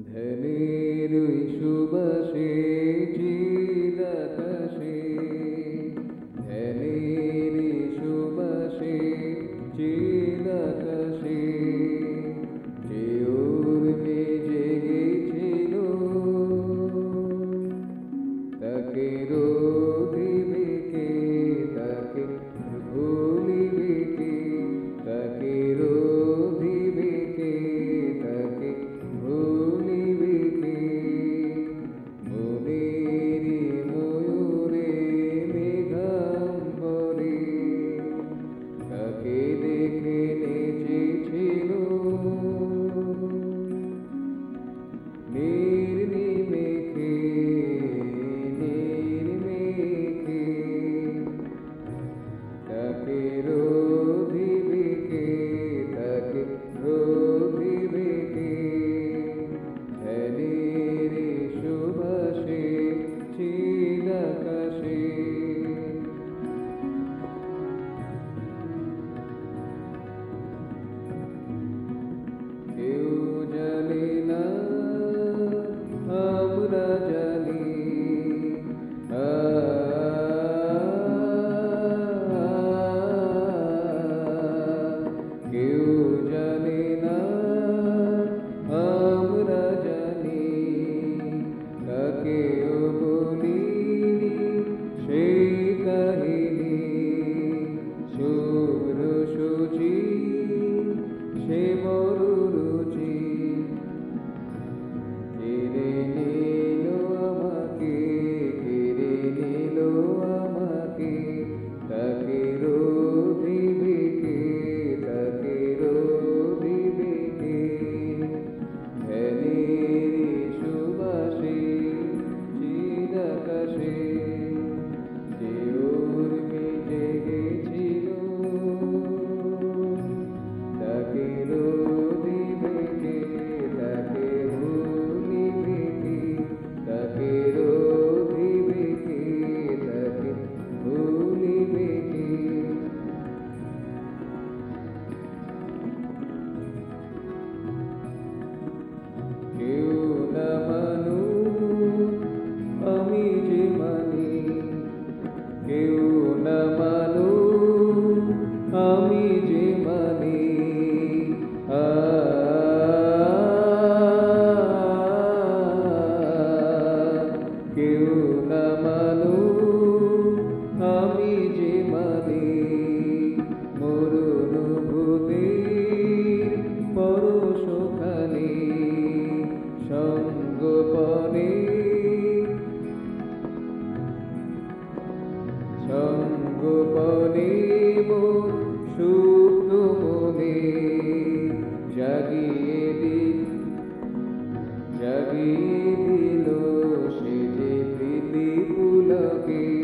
ধ্যানের ওই সুবাসে চিরাকাশে, ধ্যানের সুবাসে চিরাকাশে, যে উর্মি জেগেছিল তাকে রোধিবে কে, তাকে ভুলিবে কে, তাকে রোধিবে কে, তাকে ভুলিবে কে। মনের ময়ূরে মেঘাম্বরে তাকে দেখে নেচেছিল নির্নিমেষে, নির্মেষে, তাকে রোধিবে কে, তাকে রোধিবে কে। ধ্যানের সুবাসে চিরাকাশে, কেউ জানে না আমরা জানি, কেউ জানে না আমরা জানি, তাকেও বলিনি সেই কাহিনী। শুভ্র সূচি সে মরুরুচি কেড়ে নিল আমাকে, কেড়ে নিল আমাকে, তাকে রোধিবে কে, তাকে রোধিবে কে। ধ্যানের সুবাসে চিরাকাশে, যে উর্মি জেগেছিল তাকে রোধিবে কে, তাকে ভুলিবে কে, তাকে রোধিবে কে, তাকে ভুলিবে কে। কেউ না মানুক আমি যে মানি, কেউ না মানুক আমি যে মানি, কেউ না মানুক আমি যে মানি। মরুনুভূতির পরশখানি সঙ্গোপনে, সঙ্গোপনে মোর সুপ্ত মনে জাগিয়ে জাগিয়ে দিল সে যে প্রীতি পুলকে।